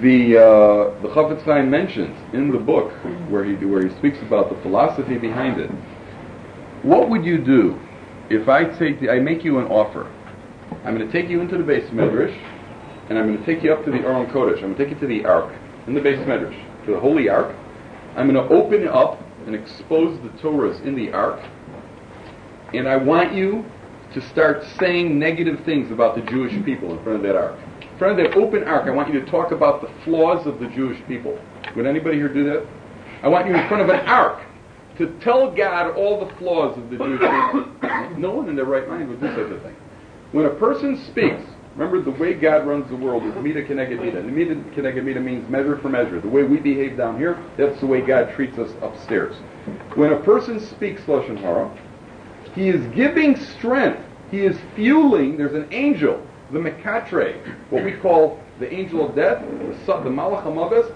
the Chafetz Chaim mentions in the book where he speaks about the philosophy behind it. What would you do if I make you an offer? I'm going to take you into the Beis Medrash, and I'm going to take you up to the Aron Kodesh. I'm going to take you to the Ark in the Beis Medrash, to the Holy Ark. I'm going to open it up and expose the Torahs in the Ark, and I want you to start saying negative things about the Jewish people in front of that Ark. In front of that open Ark, I want you to talk about the flaws of the Jewish people. Would anybody here do that? I want you in front of an Ark to tell God all the flaws of the Jewish people. No one in their right mind would do such a thing. When a person speaks, remember the way God runs the world is mida keneged mida. And mida keneged mida means measure for measure. The way we behave down here, that's the way God treats us upstairs. When a person speaks Lashon Hara, he is giving strength. He is fueling. There's an angel, the Mekatre, what we call the angel of death, the Malach HaMavis,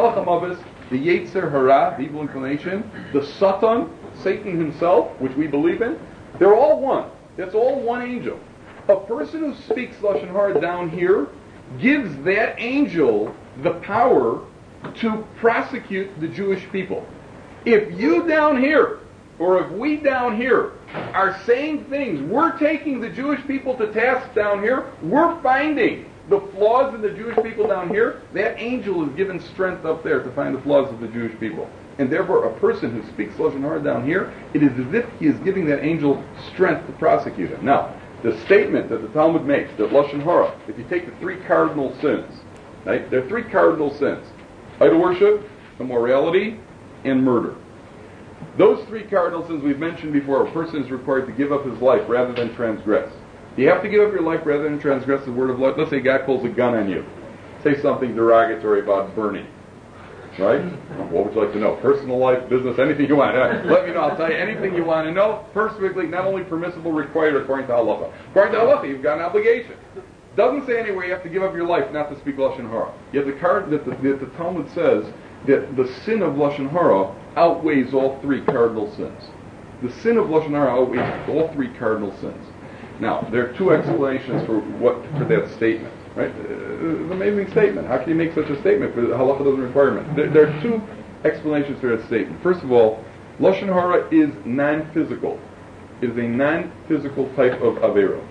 the Yetzer Hara, the evil inclination, the Satan, Satan himself, which we believe in. They're all one. That's all one angel. A person who speaks Lashon Hara down here gives that angel the power to prosecute the Jewish people. If you down here, or if we down here, are saying things, we're taking the Jewish people to task down here, we're finding the flaws in the Jewish people down here, that angel is given strength up there to find the flaws of the Jewish people. And therefore, a person who speaks Lashon Hara down here, it is as if he is giving that angel strength to prosecute him. Now, the statement that the Talmud makes, that Lashon Hara, if you take the three cardinal sins, right? There are three cardinal sins: idol worship, immorality, and murder. Those three cardinal sins we've mentioned before. A person is required to give up his life rather than transgress. You have to give up your life rather than transgress the word of life. Let's say a guy pulls a gun on you. Say something derogatory about burning. Right? What would you like to know? Personal life, business, anything you want. Let me know. I'll tell you anything you want to know. Perfectly, not only permissible, required according to halacha. According to halacha, you've got an obligation. Doesn't say anywhere you have to give up your life not to speak Lashon Hara. Yet the Talmud says that the sin of Lashon Hara outweighs all three cardinal sins. The sin of Lashon Hara outweighs all three cardinal sins. Now, there are two explanations for that statement. Right? It's an amazing statement. How can you make such a statement? Because halacha doesn't require it. There are two explanations for that statement. First of all, Lashon Hara is non-physical. It is a non-physical type of avera.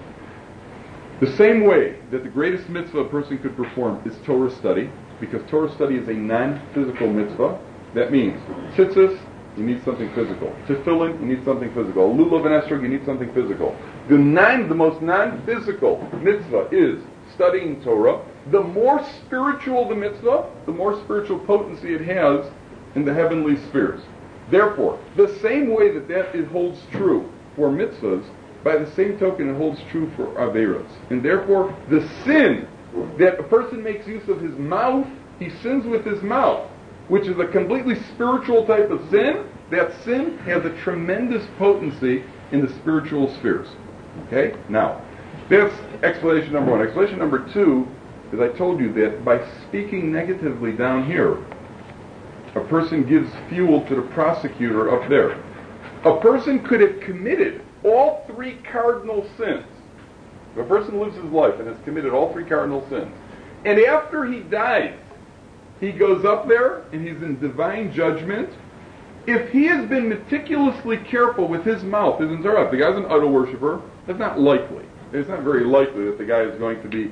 The same way that the greatest mitzvah a person could perform is Torah study, because Torah study is a non-physical mitzvah. That means tzitzis, you need something physical. Tefillin, you need something physical. Lulav and esrog, you need something physical. The most non-physical mitzvah is studying Torah. The more spiritual the mitzvah, the more spiritual potency it has in the heavenly spheres. Therefore, the same way that it holds true for mitzvahs, by the same token it holds true for averas. And therefore, the sin that a person makes use of his mouth, he sins with his mouth, which is a completely spiritual type of sin. That sin has a tremendous potency in the spiritual spheres. Okay? Now, that's explanation number one. Explanation number two is I told you that by speaking negatively down here, a person gives fuel to the prosecutor up there. A person could have committed all three cardinal sins. If a person lives his life and has committed all three cardinal sins, and after he dies, he goes up there and he's in divine judgment. If he has been meticulously careful with his mouth, his entire life, the guy's an idol worshiper, that's not likely. It's not very likely that the guy is going to be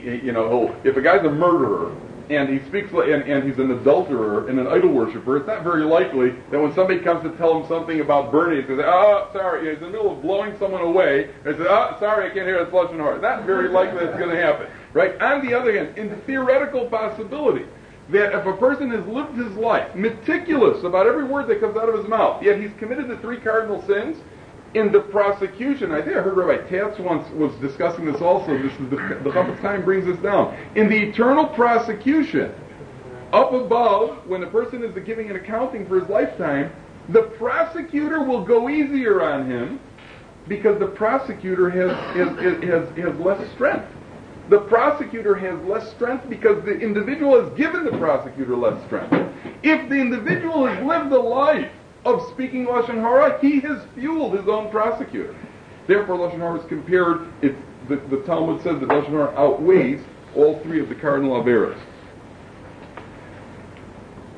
if a guy's a murderer and he speaks and he's an adulterer and an idol worshiper, it's not very likely that when somebody comes to tell him something about burning, he says, "Oh, sorry," he's in the middle of blowing someone away, and he says, "Oh, sorry, I can't hear that Lashon Hara." Not very likely that's going to happen, right? On the other hand, in the theoretical possibility that if a person has lived his life meticulous about every word that comes out of his mouth, yet he's committed the three cardinal sins, in the prosecution, I think I heard Rabbi Tatz once was discussing this also. This is the Chafetz Chaim brings this down. In the eternal prosecution, up above, when the person is giving an accounting for his lifetime, the prosecutor will go easier on him because the prosecutor has less strength. The prosecutor has less strength because the individual has given the prosecutor less strength. If the individual has lived a life of speaking Lashon Hara, he has fueled his own prosecutor. Therefore, Lashon Hara is compared, the Talmud says that Lashon Hara outweighs all three of the cardinal averas.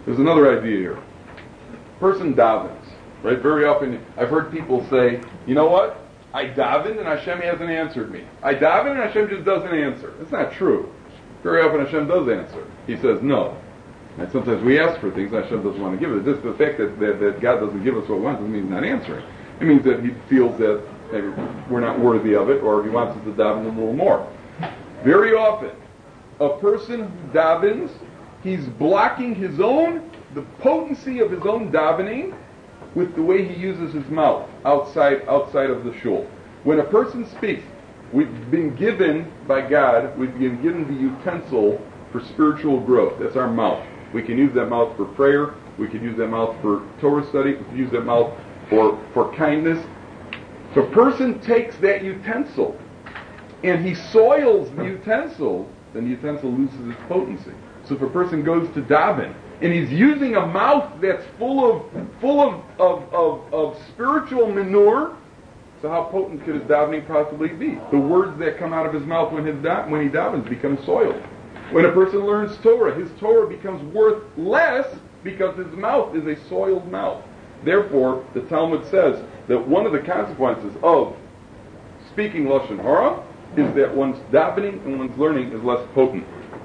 There's another idea here. Person davens, right? Very often I've heard people say, you know what? I davened and Hashem hasn't answered me. I davened and Hashem just doesn't answer. It's not true. Very often Hashem does answer. He says no. And sometimes we ask for things and Hashem doesn't want to give it. Just the fact that God doesn't give us what we want doesn't mean He's not answering. It means that He feels that maybe we're not worthy of it, or He wants us to daven a little more. Very often, a person who davens, he's blocking the potency of his own davening with the way he uses his mouth outside of the shul. When a person speaks, we've been given by God, we've been given the utensil for spiritual growth. That's our mouth. We can use that mouth for prayer. We can use that mouth for Torah study. We can use that mouth for kindness. If a person takes that utensil and he soils the utensil, then the utensil loses its potency. So if a person goes to daven and he's using a mouth that's full of spiritual manure, so how potent could his davening possibly be? The words that come out of his mouth when he davens become soiled. When a person learns Torah, his Torah becomes worth less because his mouth is a soiled mouth. Therefore, the Talmud says that one of the consequences of speaking Lashon Hara is that one's davening and one's learning is less potent.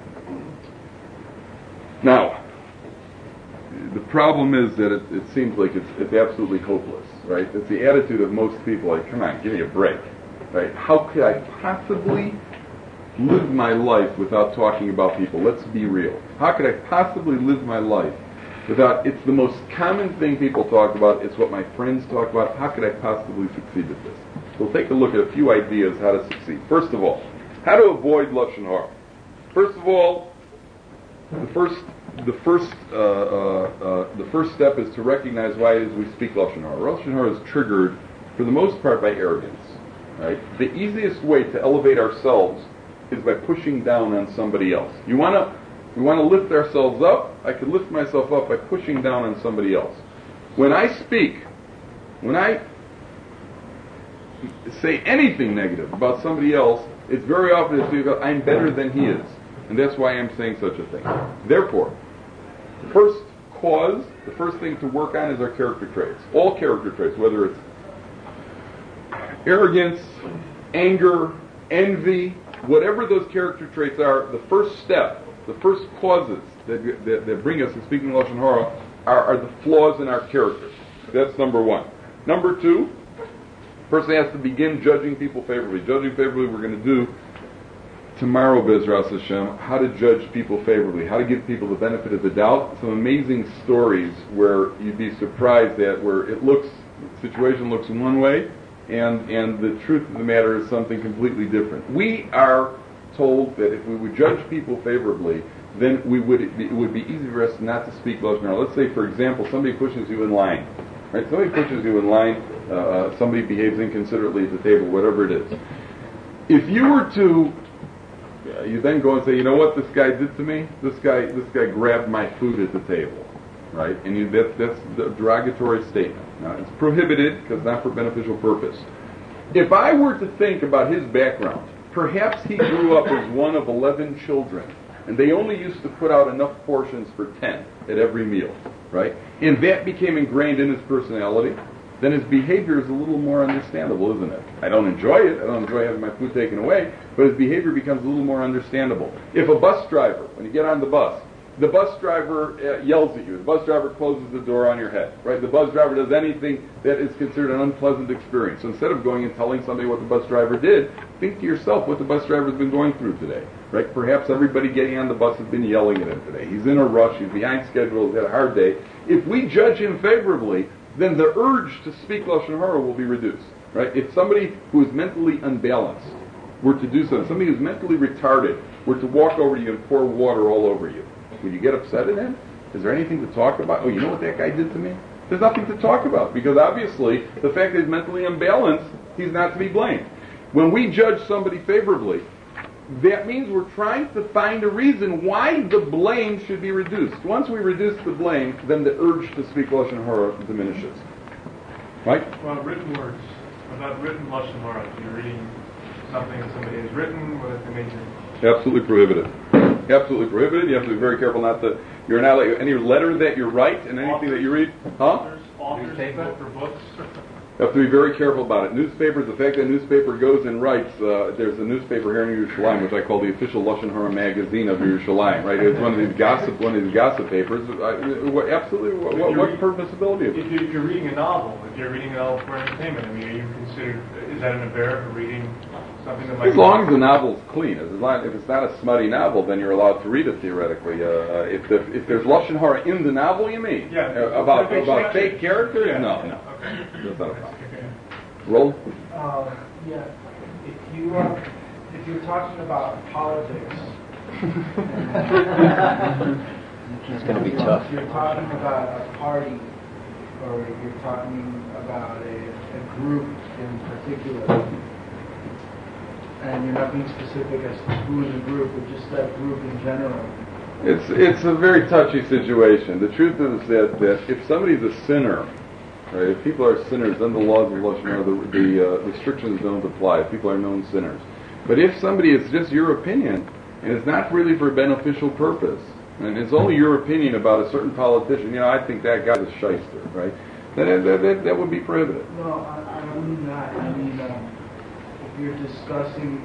Now, the problem is that it seems like it's absolutely hopeless, right? It's the attitude of most people, like, come on, give me a break, right? How could I possibly live my life without talking about people? Let's be real. How could I possibly live my life without, it's the most common thing people talk about, it's what my friends talk about, how could I possibly succeed at this? We'll take a look at a few ideas how to succeed. First of all, how to avoid Lashon Hara. First of all, the first step is to recognize why it is we speak Lashon Hara. Lashon Hara is triggered, for the most part, by arrogance. Right? The easiest way to elevate ourselves is by pushing down on somebody else. We want to lift ourselves up. I can lift myself up by pushing down on somebody else. When I speak, when I say anything negative about somebody else, it's very often because I'm better than he is. And that's why I'm saying such a thing. Therefore, the first thing to work on is our character traits. All character traits, whether it's arrogance, anger, envy, whatever those character traits are, the first step, the first causes that bring us to speaking Lashon Hara are the flaws in our character. That's number one. Number two, a person has to begin judging people favorably. Judging favorably, we're going to do tomorrow, Bezras Hashem, how to judge people favorably, how to give people the benefit of the doubt. Some amazing stories where you'd be surprised at where the situation looks one way, and the truth of the matter is something completely different. We are told that if we would judge people favorably, then it would be easy for us not to speak Lashon Hara. Let's say, for example, somebody pushes you in line. Right? Somebody pushes you in line, somebody behaves inconsiderately at the table, whatever it is. If you were to you then go and say, you know what this guy did to me? This guy grabbed my food at the table, right? And that's the derogatory statement. Now, it's prohibited because not for beneficial purpose. If I were to think about his background, perhaps he grew up as one of 11 children, and they only used to put out enough portions for 10 at every meal, right? And that became ingrained in his personality. Then his behavior is a little more understandable, isn't it? I don't enjoy it. I don't enjoy having my food taken away, but his behavior becomes a little more understandable. If a bus driver, when you get on the bus driver yells at you, the bus driver closes the door on your head, right? The bus driver does anything that is considered an unpleasant experience. So instead of going and telling somebody what the bus driver did, think to yourself what the bus driver has been going through today, right? Perhaps everybody getting on the bus has been yelling at him today. He's in a rush. He's behind schedule. He's had a hard day. If we judge him favorably, then the urge to speak Lashon Hara will be reduced, right? If somebody who is mentally unbalanced were to do something, somebody who's mentally retarded were to walk over to you and pour water all over you, would you get upset at him? Is there anything to talk about? Oh, you know what that guy did to me? There's nothing to talk about, because obviously the fact that he's mentally unbalanced, he's not to be blamed. When we judge somebody favorably, that means we're trying to find a reason why the blame should be reduced. Once we reduce the blame, then the urge to speak Lashon Hara diminishes. Right? Well, written words. About written Lashon Hara. If you're reading something that somebody has written, what if they made you... Absolutely prohibited. Absolutely prohibited. You have to be very careful not to. You're not like any letter that you write and anything that you read. Huh? Authors for books. You have to be very careful about it. Newspapers, the fact that a newspaper goes and writes, there's a newspaper here in Yerushalayim, which I call the official Lashon Hara magazine of Yerushalayim, right? It's one of these gossip papers. Absolutely, what permissibility is it? If you're reading a novel, for entertainment, I mean, are you considered, is that an affair for reading something that might... As long as the novel's clean. If it's not a smutty novel, then you're allowed to read it theoretically. If there's Lashon Hara in the novel, you mean? Yeah. About fake characters? Yeah. No. Okay. That's not a problem. Roll? Yeah. If you're talking about politics, It's going to be tough. If you're talking about a party, or if you're talking about a group in particular, and you're not being specific as to who in the group, but just that group in general. It's a very touchy situation. The truth is that if somebody's a sinner, right, if people are sinners, then the laws of Lashon Hara, the restrictions don't apply. If people are known sinners. But if somebody is just your opinion, and it's not really for a beneficial purpose, and it's only your opinion about a certain politician, I think that guy's a shyster, right? That would be prohibited. No, I mean that. I mean, if you're discussing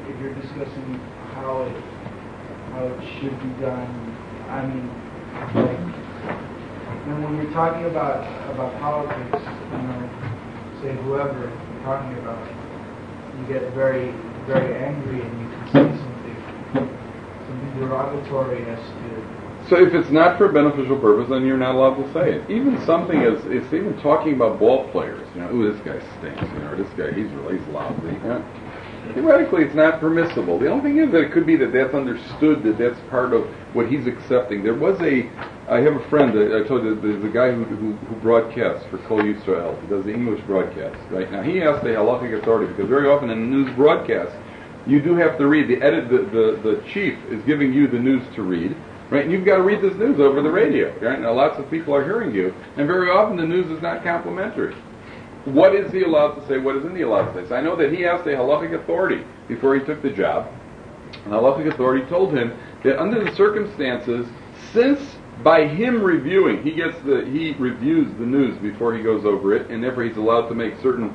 how it should be done, I mean, like, and when you're talking about politics, say whoever you're talking about, you get very, very angry and you can say something derogatory as to... So if it's not for a beneficial purpose, then you're not allowed to say it. Even something as it's even talking about ball players, ooh, this guy stinks, or this guy, he's lousy. Theoretically, it's not permissible. The only thing is that it could be that that's understood, that that's part of what he's accepting. I have a friend, I told you, there's a guy who broadcasts for Kol Yisrael. He does the English broadcast, right? Now, he asked the halachic authority, because very often in the news broadcast, you do have to read, the chief is giving you the news to read, right? And you've got to read this news over the radio, right? Now, lots of people are hearing you, and very often the news is not complimentary. What is he allowed to say? What isn't he allowed to say? So I know that he asked a halachic authority before he took the job. And the halachic authority told him that under the circumstances, since by him reviewing, he reviews the news before he goes over it, and therefore he's allowed to make certain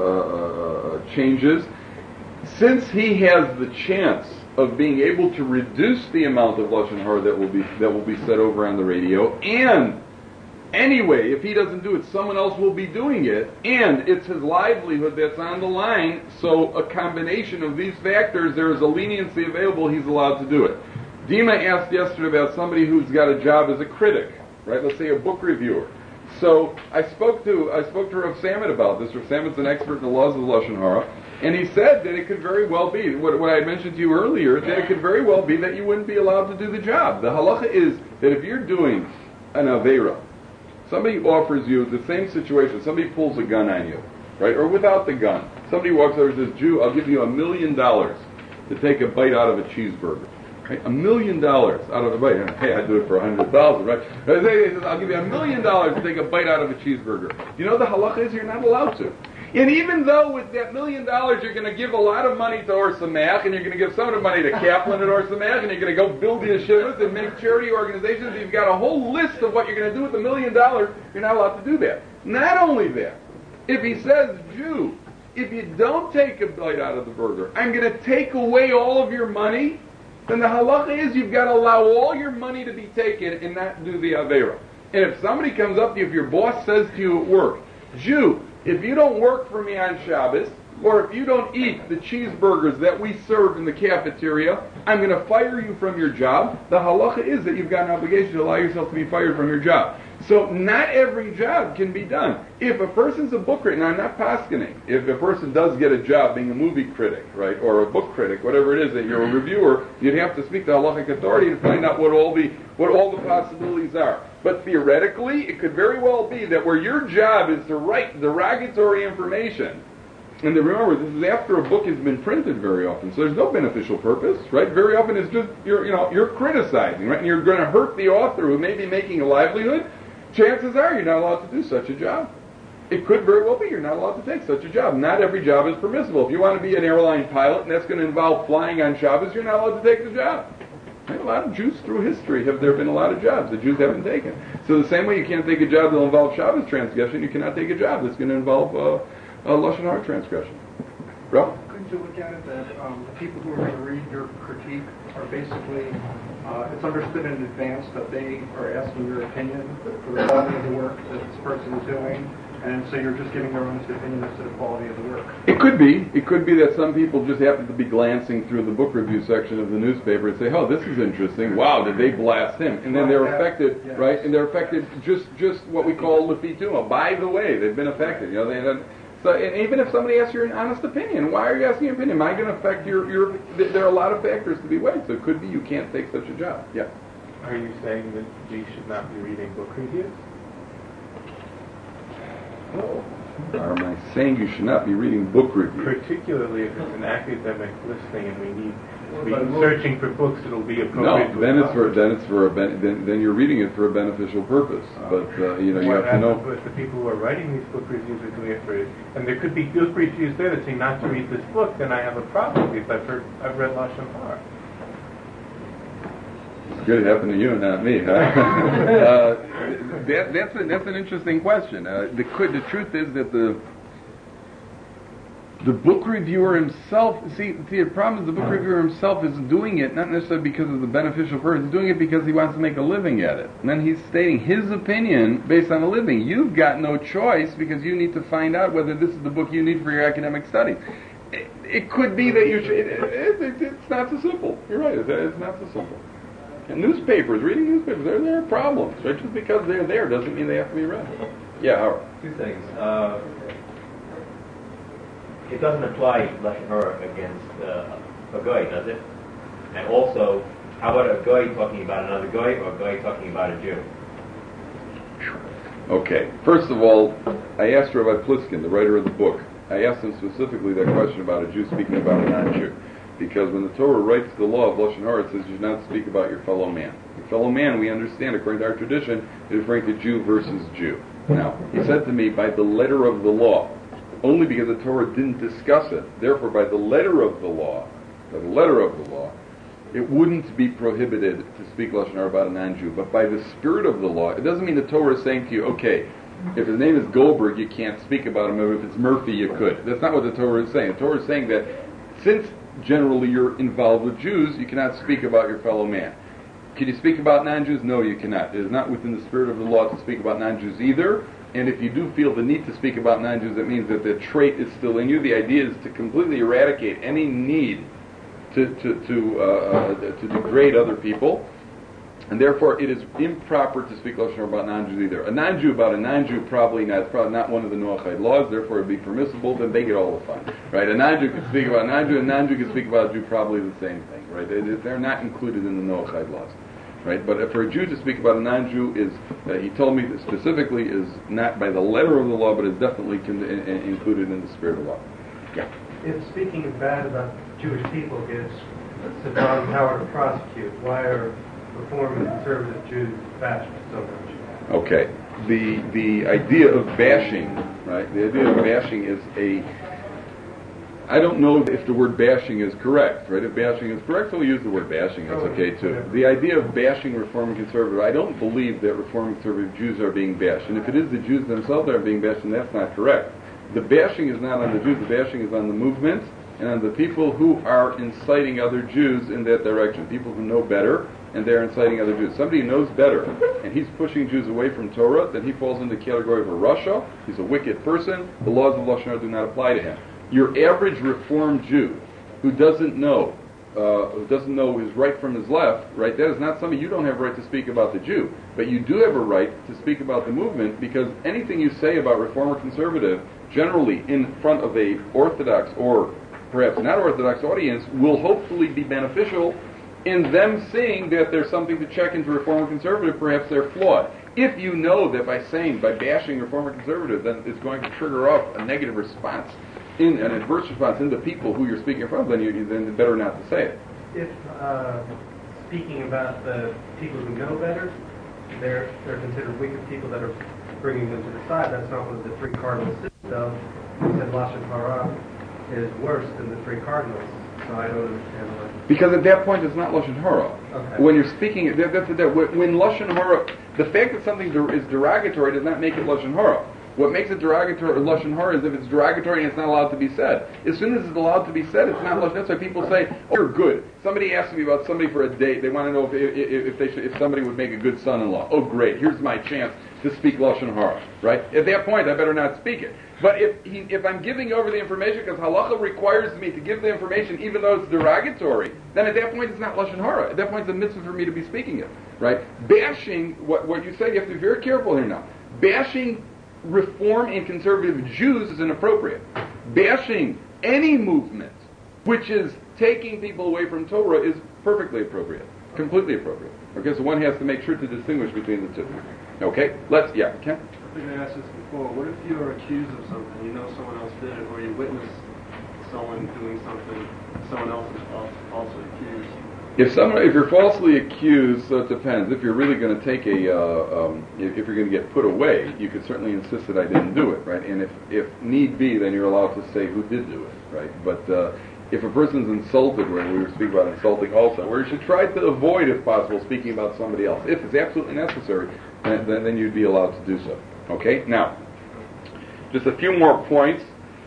changes. Since he has the chance of being able to reduce the amount of Lashon Hara that will be said over on the radio, and anyway, if he doesn't do it, someone else will be doing it, and it's his livelihood that's on the line, so a combination of these factors, there is a leniency available, he's allowed to do it. Dima asked yesterday about somebody who's got a job as a critic, right? Let's say a book reviewer. So I spoke to Rav Samet about this. Rav Samet's an expert in the laws of Lashon Hara, and he said that it could very well be, what I had mentioned to you earlier, that it could very well be that you wouldn't be allowed to do the job. The halacha is that if you're doing an aveira, somebody offers you the same situation, somebody pulls a gun on you, right? Or without the gun. Somebody walks over and says, Jew, I'll give you $1 million to take a bite out of a cheeseburger. Right? $1 million out of a bite. Hey, I'd do it for $100,000, right? He says, I'll give you $1 million to take a bite out of a cheeseburger. You know the halacha is you're not allowed to. And even though with that $1 million you're going to give a lot of money to Or Sameach, and you're going to give some of the money to Kaplan at Or Sameach, and you're going to go build the yeshivas and make charity organizations, you've got a whole list of what you're going to do with $1 million, you're not allowed to do that. Not only that, if he says, Jew, if you don't take a bite out of the burger, I'm going to take away all of your money, then the halacha is you've got to allow all your money to be taken and not do the aveira. And if somebody comes up to you, if your boss says to you at work, Jew, if you don't work for me on Shabbos, or if you don't eat the cheeseburgers that we serve in the cafeteria, I'm going to fire you from your job. The halacha is that you've got an obligation to allow yourself to be fired from your job. So not every job can be done. If a person's a book critic, and I'm not paskening, if a person does get a job being a movie critic, right, or a book critic, whatever it is, that you're a reviewer, you'd have to speak to halachic authority to find out what all the possibilities are. But theoretically, it could very well be that where your job is to write derogatory information, and then remember, this is after a book has been printed very often, so there's no beneficial purpose, right? Very often it's just, you're criticizing, right? And you're going to hurt the author who may be making a livelihood. Chances are you're not allowed to do such a job. It could very well be you're not allowed to take such a job. Not every job is permissible. If you want to be an airline pilot and that's going to involve flying on Shabbos, you're not allowed to take the job. Right? A lot of Jews through history there have been a lot of jobs the Jews haven't taken. So the same way you can't take a job that will involve Shabbos transgression, you cannot take a job that's going to involve a Lashon Hara transgression. Bro? Couldn't you look at it that the people who are going to read your critique are basically, it's understood in advance that they are asking your opinion for the quality of the work that this person is doing, and so you're just giving their honest opinion as to the quality of the work? It could be. It could be that some people just happen to be glancing through the book review section of the newspaper and say, "Oh, this is interesting. Wow, did they blast him?" And then they're affected, yes. right? And they're affected just what we call lefituma. By the way, they've been affected. You know, so and even if somebody asks your honest opinion, why are you asking your opinion? Am I going to affect your? There are a lot of factors to be weighed. So it could be you can't take such a job. Yeah. Are you saying that we should not be reading book reviews? Oh. Or am I saying you should not be reading book reviews? Particularly if it's an academic listing and we need to be searching for books that'll be appropriate. No, then you're reading it for a beneficial purpose. But you have to know. But the people who are writing these book reviews are doing it for it, and there could be book reviews there that say not to read this book. Then I have a problem because I've read Lashon Hara. Good, it happened to you and not me, huh? That's an interesting question. The truth is that the book reviewer himself, the problem is the book reviewer himself is doing it not necessarily because of the beneficial purpose, he's doing it because he wants to make a living at it. And then he's stating his opinion based on a living. You've got no choice because you need to find out whether this is the book you need for your academic studies. It could be that you should, it's not so simple. You're right, it's not so simple. And reading newspapers, there are problems. Right? Just because they're there doesn't mean they have to be read. Yeah, Howard. Two things. It doesn't apply Lashon Hara against a guy, does it? And also, how about a guy talking about another guy or a guy talking about a Jew? Okay. First of all, I asked Rabbi Pliskin, the writer of the book, I asked him specifically that question about a Jew speaking about a non-Jew. Because when the Torah writes the law of Lashon Hara, it says you should not speak about your fellow man. Your fellow man, we understand, according to our tradition, is referring to Jew versus Jew. Now, he said to me, by the letter of the law, only because the Torah didn't discuss it, therefore by the letter of the law, it wouldn't be prohibited to speak Lashon Hara about a non-Jew. But by the spirit of the law, it doesn't mean the Torah is saying to you, okay, if his name is Goldberg, you can't speak about him, or if it's Murphy, you could. That's not what the Torah is saying. The Torah is saying that since generally you're involved with Jews, you cannot speak about your fellow man. Can you speak about non-Jews? No, you cannot. It is not within the spirit of the law to speak about non-Jews either. And if you do feel the need to speak about non-Jews, that means that the trait is still in you. The idea is to completely eradicate any need to degrade other people. And therefore, it is improper to speak Lashon Hara about non-Jews either. A non-Jew about a non-Jew probably not one of the Noachide laws. Therefore, it would be permissible. Then they get all the fun, right? A non-Jew can speak about a non-Jew, and a non-Jew can speak about a Jew. Probably the same thing, right? They're not included in the Noachide laws, right? But for a Jew to speak about a non-Jew he told me that specifically, is not by the letter of the law, but is definitely included in the spirit of the law. Yeah. If speaking bad about Jewish people gives Saddam power to prosecute, why are Reform and conservative Jews bashed so much? Okay. The idea of bashing, right? The idea of bashing is I don't know if the word bashing is correct, right? If bashing is correct, so we'll use the word bashing. That's okay too. The idea of bashing Reform and conservative, I don't believe that Reform and conservative Jews are being bashed. And if it is the Jews themselves that are being bashed, then that's not correct. The bashing is not on the Jews. The bashing is on the movement and on the people who are inciting other Jews in that direction. People who know better, and they're inciting other Jews. Somebody who knows better, and he's pushing Jews away from Torah, then he falls into the category of a rasha. He's a wicked person. The laws of Lashon Hara do not apply to him. Your average Reformed Jew who doesn't know his right from his left, right? That is not somebody. You don't have a right to speak about the Jew, but you do have a right to speak about the movement, because anything you say about Reform or conservative, generally in front of a Orthodox or perhaps not Orthodox audience, will hopefully be beneficial in them seeing that there's something to check into Reform or conservative. Perhaps they're flawed. If you know that by bashing Reform or conservative, then it's going to trigger off a negative response, an adverse response in the people who you're speaking in front of, then better not to say it. If speaking about the people who know better, they're considered wicked people that are bringing them to the side, that's not one of the three cardinal sins. So, he said Lashon Hara is worse than the three cardinals. So I don't understand why. Because at that point it's not Lashon Hara. Okay. When you're speaking, when Lashon Hara, the fact that something is derogatory does not make it Lashon Hara. What makes it derogatory, Lashon Hara, is if it's derogatory and it's not allowed to be said. As soon as it's allowed to be said, it's not Lashon. That's why people say, "Oh, you're good." Somebody asked me about somebody for a date. They want to know if somebody would make a good son-in-law. Oh, great! Here's my chance to speak Lashon Hara. Right? At that point, I better not speak it. But if I'm giving over the information because halacha requires me to give the information even though it's derogatory, then at that point it's not Lashon Hara. At that point it's a mitzvah for me to be speaking it. Right? Bashing, what you say, you have to be very careful here now. Bashing Reform and conservative Jews is inappropriate. Bashing any movement which is taking people away from Torah is perfectly appropriate. Completely appropriate. Okay, so one has to make sure to distinguish between the two. Okay, Ken? I think I asked this before. What if you're accused of something, you know someone else did it, or you witness someone doing something, someone else is also accused? If you're falsely accused, so it depends. If you're really going to take if you're going to get put away, you could certainly insist that I didn't do it, right? And if need be, then you're allowed to say who did do it, right? But if a person's insulted, when we were speaking about insulting also, where you should try to avoid, if possible, speaking about somebody else. If it's absolutely necessary, then you'd be allowed to do so. Okay? Now, just a few more points.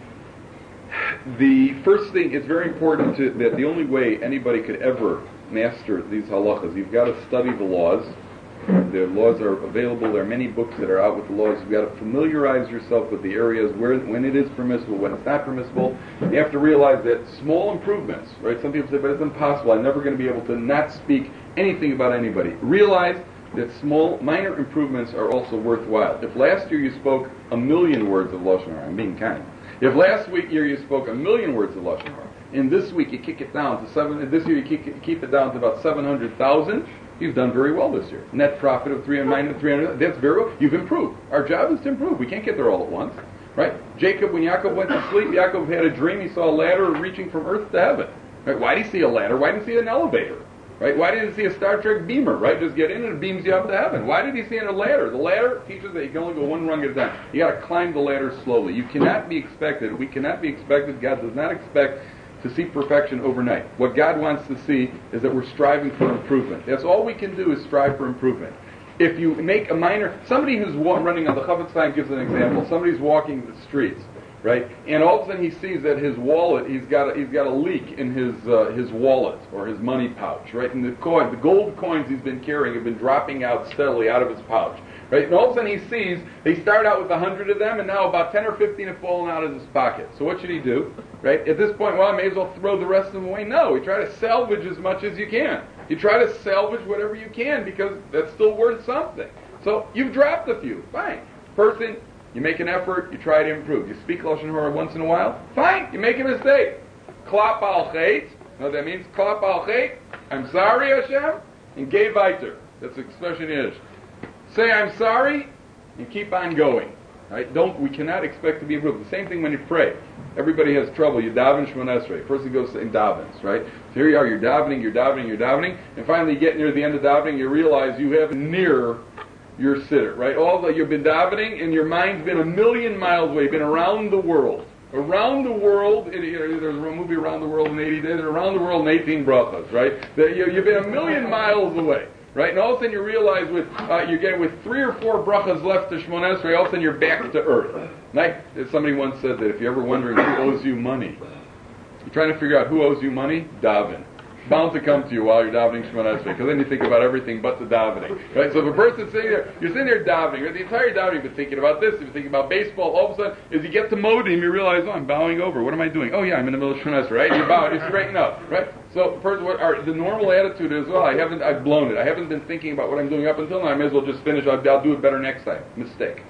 The first thing, it's very important that the only way anybody could ever master these halachas, you've got to study the laws. The laws are available. There are many books that are out with the laws. You've got to familiarize yourself with the areas when it is permissible, when it's not permissible. You have to realize that small improvements, right? Some people say, but it's impossible. I'm never going to be able to not speak anything about anybody. Realize that small, minor improvements are also worthwhile. If last year you spoke 1,000,000 words of Lashon Hara, I'm being kind. If last year you spoke 1,000,000 words of Lashon Hara, and this week you kick it down to this year you keep it down to about 700,000, you've done very well this year. Net profit of 300, that's very well. You've improved. Our job is to improve. We can't get there all at once, right? Jacob, when Yaakov went to sleep, Yaakov had a dream. He saw a ladder reaching from earth to heaven. Right? Why did he see a ladder? Why didn't he see an elevator? Right? Why didn't he see a Star Trek beamer? Right? Just get in and it beams you up to heaven. Why did he see a ladder? The ladder teaches that you can only go one rung at a time. You got to climb the ladder slowly. You cannot be expected. We cannot be expected. God does not expect to see perfection overnight. What God wants to see is that we're striving for improvement. That's all we can do is strive for improvement. If you make a minor, somebody who's running on the Chafetz Chaim gives an example. Somebody's walking the streets, right? And all of a sudden he sees that his wallet, he's got a leak in his wallet or his money pouch, right? And the gold coins he's been carrying have been dropping out steadily out of his pouch, right? And all of a sudden he sees they start out with 100 of them, and now about 10 or 15 have fallen out of his pocket. So what should he do? Right? At this point, well, I may as well throw the rest of them away. No, you try to salvage as much as you can. You try to salvage whatever you can because that's still worth something. So you've dropped a few. Fine. Person, you make an effort, you try to improve. You speak Lashon Hara once in a while. Fine. You make a mistake. Klap al chet. You know what that means? Klap al chet. I'm sorry, Hashem. And geh weiter. That's the expression in Yiddish. Say I'm sorry and keep on going. Right? We cannot expect to be improved. The same thing when you pray. Everybody has trouble. You daven Shemona Esrei. Person goes and davens, right? So here you are, you're davening, and finally you get near the end of davening, you realize you have near your sitter, right? Although you've been davening and your mind's been 1,000,000 miles away, been around the world. Around the world, there's a movie Around the World in 80 Days, Around the World in 18 brachas, right? You've been 1,000,000 miles away. Right, and all of a sudden you realize you're getting with 3 or 4 brachas left to Shemona Esrei, all of a sudden you're back to earth. Like somebody once said that if you're ever wondering who owes you money, you're trying to figure out who owes you money, daven. It's bound to come to you while you're davening Shemona Esrei, because then you think about everything but the davening. Right? So if a person's sitting there, you're sitting there davening, right? The entire davening, you've been thinking about this, you've been thinking about baseball, all of a sudden, as you get to Modim, you realize, oh, I'm bowing over. What am I doing? Oh yeah, I'm in the middle of Shemona Esrei, right? You bow, you straighten up, right? So first, the normal attitude is, well, I've blown it. I haven't been thinking about what I'm doing up until now. I may as well just finish. I'll do it better next time. Mistake.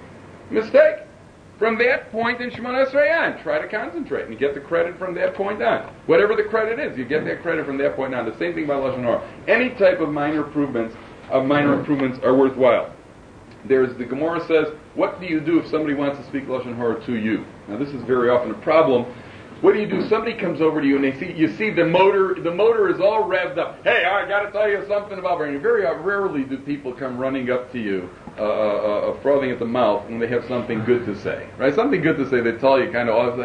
From that point in Shemona Esrei on, try to concentrate and get the credit from that point on. Whatever the credit is, you get that credit from that point on. The same thing about Lashon Hara. Any type of minor improvements are worthwhile. The Gemara says, what do you do if somebody wants to speak Lashon Hara to you? Now this is very often a problem. What do? Somebody comes over to you and you see the motor is all revved up. Hey, I got to tell you something about it. And very rarely do people come running up to you, frothing at the mouth when they have something good to say. Right? Something good to say, they tell you kind of all that.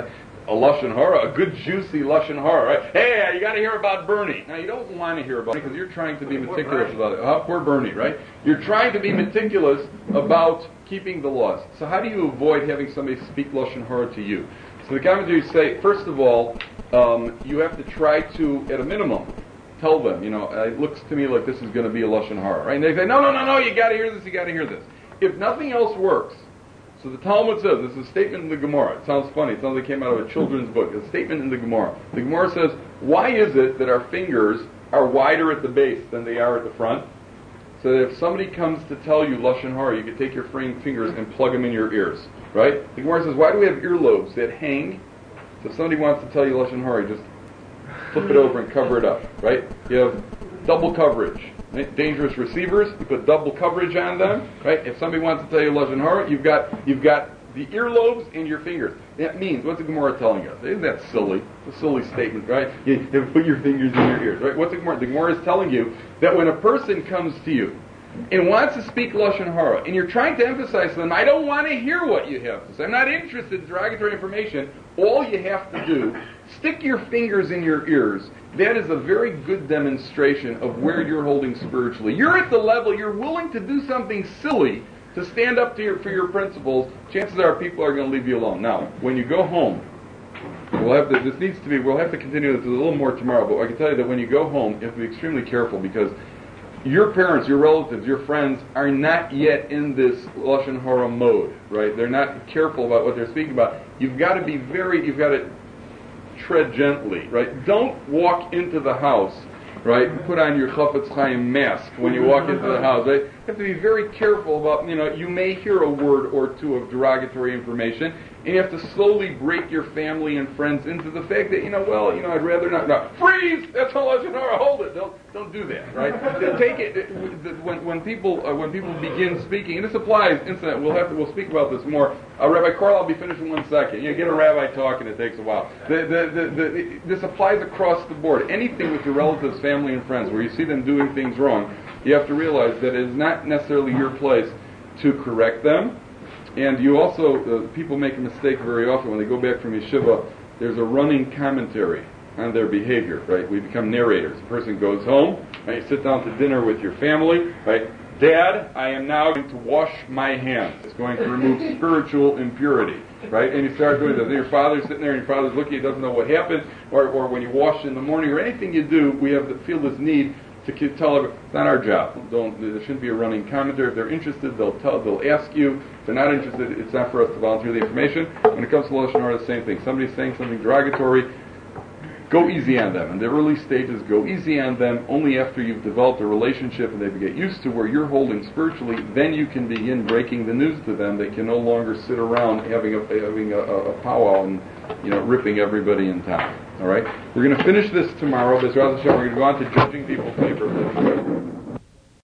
a lashon hara, a good juicy lashon hara, right? Hey, you got to hear about Bernie. Now you don't want to hear about it because you're trying to be meticulous about it. Poor Bernie, right? You're trying to be meticulous about keeping the laws. So how do you avoid having somebody speak lashon hara to you? So the commentaries say, first of all, you have to try to, at a minimum, tell them, it looks to me like this is going to be a lashon hara, right? And they say, no, you got to hear this, you got to hear this. If nothing else works, so the Talmud says, this is a statement in the Gemara. It sounds funny. It sounds like it came out of a children's book. It's a statement in the Gemara. The Gemara says, why is it that our fingers are wider at the base than they are at the front? So that if somebody comes to tell you lashon hara, you can take your fingers and plug them in your ears, right? The Gemara says, why do we have earlobes that hang? So if somebody wants to tell you lashon hara, you just flip it over and cover it up, right? You have double coverage. Dangerous receivers, you put double coverage on them, right? If somebody wants to tell you lashon hara, you've got the earlobes in your fingers. That means, what's the Gemara telling us? Isn't that silly? It's a silly statement, right? You put your fingers in your ears, right? What's the Gemara? The Gemara is telling you that when a person comes to you and wants to speak lashon hara, and you're trying to emphasize to them, I don't want to hear what you have to say. I'm not interested in derogatory information. All you have to do, stick your fingers in your ears. That is a very good demonstration of where you're holding spiritually. You're at the level, you're willing to do something silly to stand up to for your principles. Chances are people are going to leave you alone. Now, when you go home, we'll have to continue this a little more tomorrow, but I can tell you that when you go home, you have to be extremely careful because your parents, your relatives, your friends are not yet in this lashon hara mode, right? They're not careful about what they're speaking about. You've got to tread gently, right? Don't walk into the house, right? Put on your Chafetz Chaim mask when you walk into the house, right? You have to be very careful about, you may hear a word or two of derogatory information, and you have to slowly break your family and friends into the fact that, I'd rather not. No, freeze! That's all lashon hara. Hold it. Don't do that, right? Take it when people begin speaking, and this applies. Incident. We'll speak about this more. Rabbi Carl, I'll be finished in 1 second. Get a rabbi talking, it takes a while. This applies across the board. Anything with your relatives, family, and friends, where you see them doing things wrong, you have to realize that it is not necessarily your place to correct them. And you also, people make a mistake very often when they go back from yeshiva. There's a running commentary on their behavior, right? We become narrators. A person goes home, right? You sit down to dinner with your family, right? Dad, I am now going to wash my hands. It's going to remove spiritual impurity, right? And you start doing that. And your father's sitting there, and your father's looking, he doesn't know what happened, or when you wash in the morning, or anything you do, we have to feel this need to tell everyone, it's not our job. There shouldn't be a running commentary. If they're interested, they'll ask you. If they're not interested, it's not for us to volunteer the information. When it comes to lashon hara, the same thing. Somebody's saying something derogatory, go easy on them. In the early stages, go easy on them. Only after you've developed a relationship and they get used to where you're holding spiritually, then you can begin breaking the news to them. They can no longer sit around having a powwow and ripping everybody in town. All right, we're going to finish this tomorrow. We're going to go on to judging people's favor.